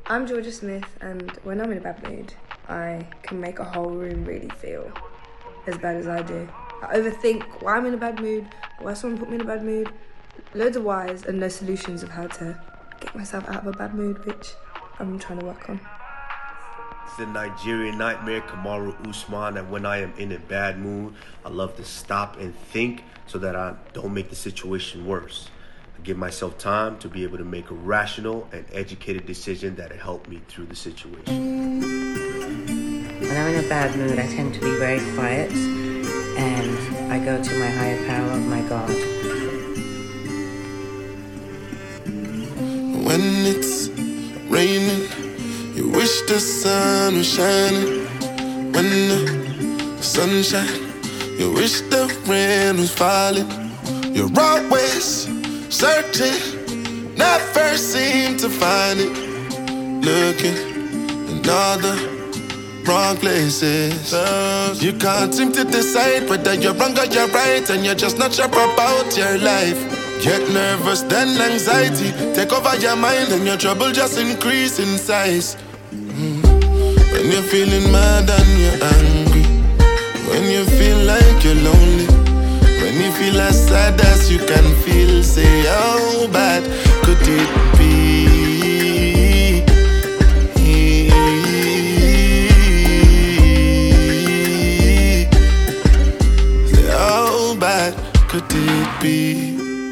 I'm Georgia Smith, and when I'm in a bad mood, I can make a whole room really feel as bad as I do. I overthink why I'm in a bad mood, why someone put me in a bad mood, loads of whys and no solutions of how to get myself out of a bad mood, which I'm trying to work on. It's the Nigerian nightmare, Kamaru Usman, and when I am in a bad mood, I love to stop and think so that I don't make the situation worse. I give myself time to be able to make a rational and educated decision that'll help me through the situation. When I'm in a bad mood, I tend to be very quiet, and I go to my higher power, my God. When it's raining, you wish the sun was shining. When the sun shines, you wish the rain was falling. You're always searching, never seem to find it. Looking in all the wrong places. You can't seem to decide whether you're wrong or you're right, and you're just not sure about your life. Get nervous, then anxiety take over your mind, and your trouble just increase in size. When you're feeling mad and you're angry, when you feel like you're lonely, when you feel as sad as you can feel, say how bad could it be? Say how bad could it be?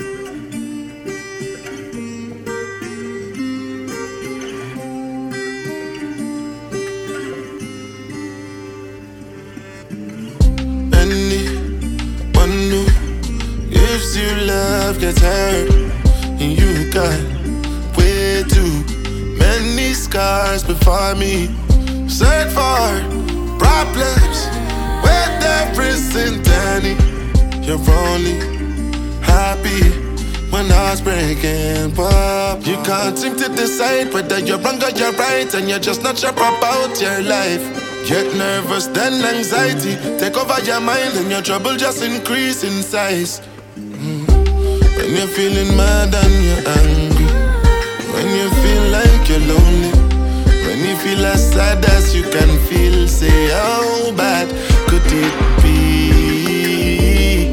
You love gets hurt, and you got way too many scars before me. Search for problems where there isn't any. You're only happy when heart's breaking up. You can't seem to decide whether you're wrong or you're right, and you're just not sure about your life. Get nervous, then anxiety take over your mind, and your trouble just increase in size. When you're feeling mad and you're angry, when you feel like you're lonely, when you feel as sad as you can feel, say how bad could it be?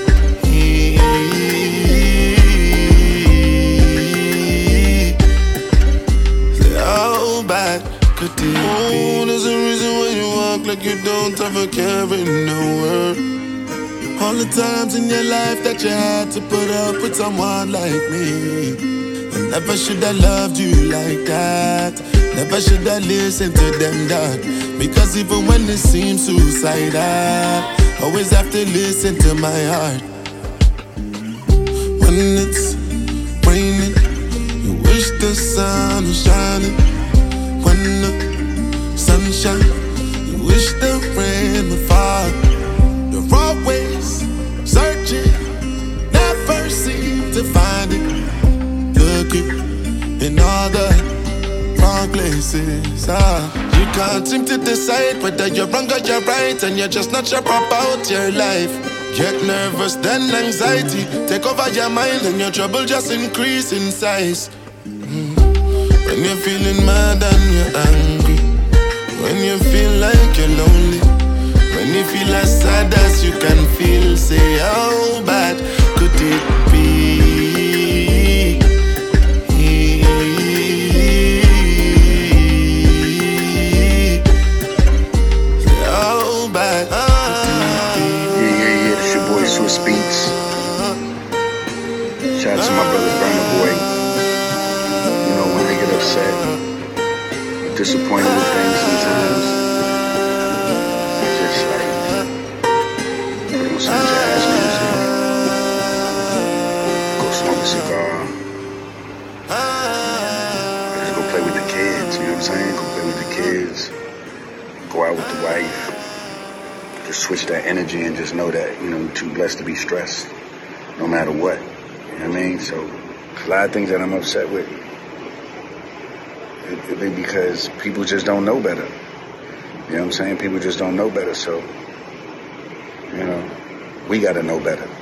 Say how bad could it be? Oh, there's a reason why you walk like you don't have a care in the world. All the times in your life that you had to put up with someone like me. I never should have loved you like that. Never should have listened to them, dog. Because even when it seems suicidal, always have to listen to my heart. When it's raining, you wish the sun was shining. When the sun shines, you wish the rain would fall. You're always searching, never seem to find it. Looking in all the wrong places. You can't seem to decide whether you're wrong or you're right, and you're just not sure about your life. Get nervous, then anxiety take over your mind, and your trouble just increase in size. When you're feeling mad and you're angry, when you feel like you're lonely, when you feel as sad as you can feel, say how bad could it be? Say how bad could it be? Yeah, this your boy Swiss Beats. Shout out to my brother Burna Boy. You know, when I get upset, disappointed with things sometimes, some jazz music, go smoke a cigar, just go play with the kids, you know what I'm saying? Go play with the kids, go out with the wife, just switch that energy and just know that, you know, you're too blessed to be stressed, no matter what, you know what I mean? So, a lot of things that I'm upset with, it be because people just don't know better, you know what I'm saying? People just don't know better, so, you know, we gotta know better.